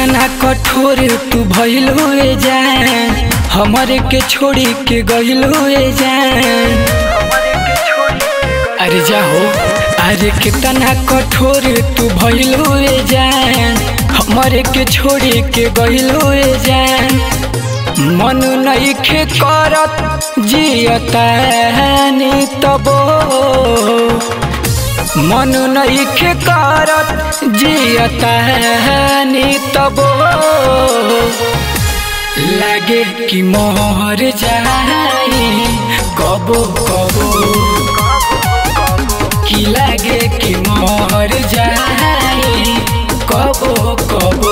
कितना कठोर तू भइल हुए जान, हमारे के छोड़ी के गइल हुए जान। अरे जाओ, अरे कितना कठोर तू भइल हुए जान, हमारे के छोड़ी के गइल हुए जान। मन नइखे करत जियतानी तबो, मन नइखे करत जियतानी तबो, लागे कि मर जाई कबो कबो, कि लागे कि मर जाई कबो कबो।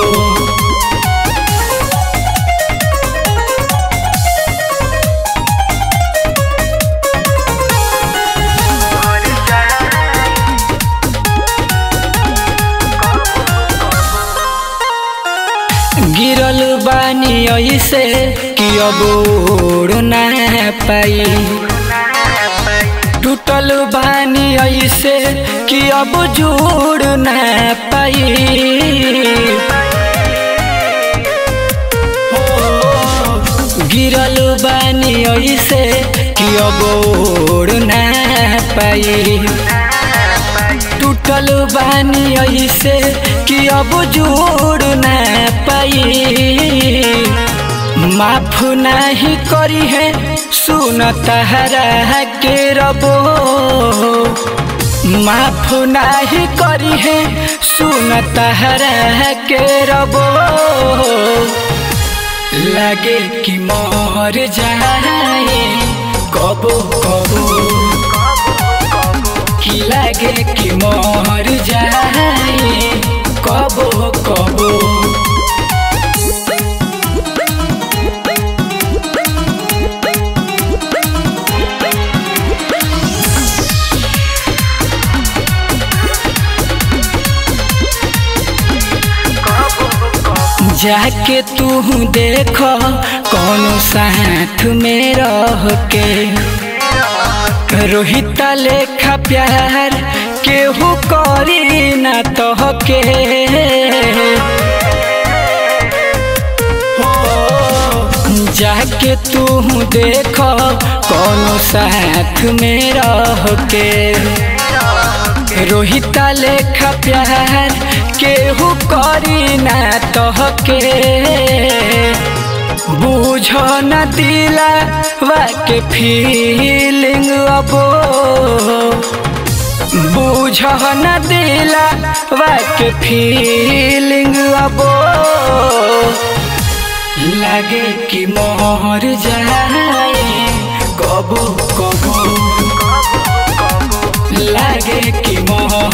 गिरल बानी ऐसे कि अब ओढ़ ना पाई, टूटल बानी ऐसे कि अब जोड़ ना पाई। गिरल बानी ऐसे कि अब ओढ़ ना पाई, टूटल बानी ऐसे कि अब जोड़ ना पाई। माफ नहीं करी है सुन तहरा के रबो, माफ नहीं करी है सुन तहरा के रबो, लगे कि मर जाए कबो कबो, कि लगे कि मर जाए कबो कबो। जाके तू देख कौनो साथ में रह के, रोहिता लेखा प्यार केहू करी ना तोहके। जाके तू देख कौनो साथ में रह के, रोहिता लेखा प्यार केहू करी ना तोहके। बुझो न दिला वाके फीलिंग अबो, बुझो न दिला वाके फीलिंग अबो, लगे कि मर जाए कबो कबो, लगे कि मर